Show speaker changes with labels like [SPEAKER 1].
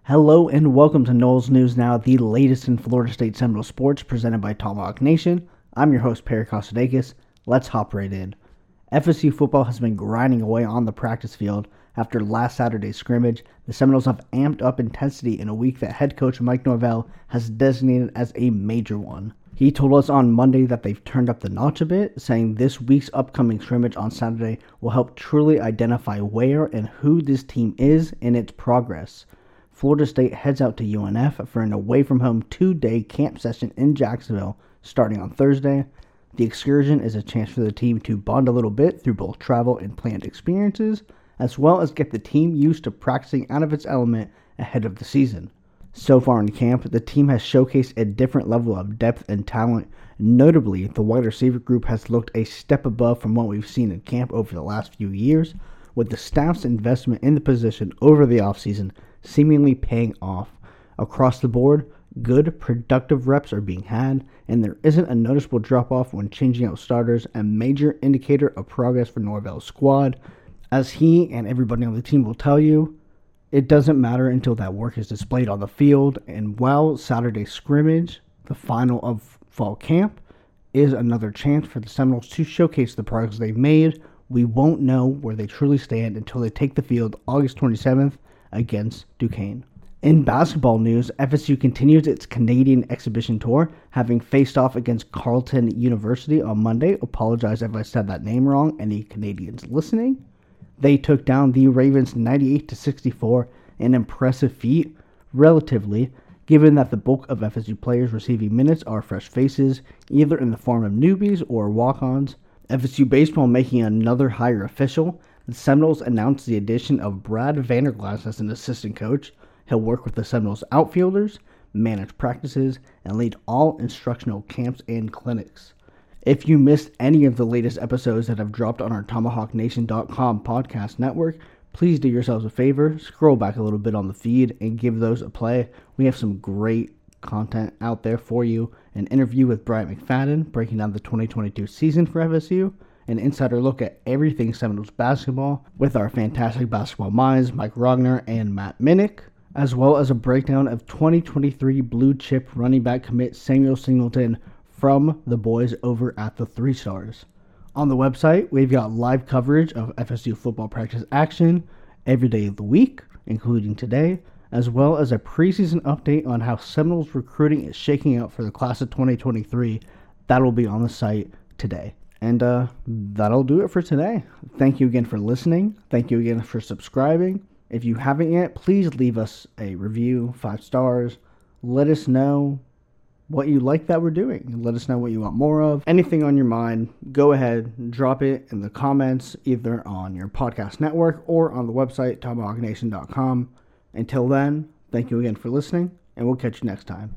[SPEAKER 1] Hello and welcome to Noles News Now, the latest in Florida State Seminole sports presented by Tomahawk Nation. I'm your host, Perry Kostadakis. Let's hop right in. FSU football has been grinding away on the practice field. After last Saturday's scrimmage, the Seminoles have amped up intensity in a week that head coach Mike Norvell has designated as a major one. He told us on Monday that they've turned up the notch a bit, saying this week's upcoming scrimmage on Saturday will help truly identify where and who this team is in its progress. Florida State heads out to UNF for an away-from-home 2-day camp session in Jacksonville starting on Thursday. The excursion is a chance for the team to bond a little bit through both travel and planned experiences, as well as get the team used to practicing out of its element ahead of the season. So far in camp, the team has showcased a different level of depth and talent. Notably, the wide receiver group has looked a step above from what we've seen in camp over the last few years, with the staff's investment in the position over the offseason seemingly paying off. Across the board, good, productive reps are being had, and there isn't a noticeable drop-off when changing out starters, a major indicator of progress for Norvell's squad. As he and everybody on the team will tell you, it doesn't matter until that work is displayed on the field, and while Saturday's scrimmage, the final of fall camp, is another chance for the Seminoles to showcase the progress they've made, we won't know where they truly stand until they take the field August 27th against Duquesne. In basketball news, FSU continues its Canadian exhibition tour, having faced off against Carleton University on Monday. Apologize if I said that name wrong, any Canadians listening. They took down the Ravens 98-64, an impressive feat, relatively, given that the bulk of FSU players receiving minutes are fresh faces, either in the form of newbies or walk-ons. FSU baseball making another hire official. The Seminoles announced the addition of Brad Vanderglass as an assistant coach. He'll work with the Seminoles outfielders, manage practices, and lead all instructional camps and clinics. If you missed any of the latest episodes that have dropped on our TomahawkNation.com podcast network, please do yourselves a favor, scroll back a little bit on the feed and give those a play. We have some great content out there for you. An interview with Bryant McFadden breaking down the 2022 season for FSU, an insider look at everything Seminoles basketball with our fantastic basketball minds, Mike Rogner and Matt Minnick, as well as a breakdown of 2023 blue chip running back commit Samuel Singleton from the boys over at the 3 Stars. On the website, we've got live coverage of FSU football practice action every day of the week, including today, as well as a preseason update on how Seminoles recruiting is shaking out for the class of 2023. That'll be on the site today. And that'll do it for today. Thank you again for listening. Thank you again for subscribing. If you haven't yet, please leave us a review, 5 stars. Let us know what you like that we're doing. Let us know what you want more of. Anything on your mind, go ahead, drop it in the comments, either on your podcast network or on the website, TomahawkNation.com. Until then, thank you again for listening, and we'll catch you next time.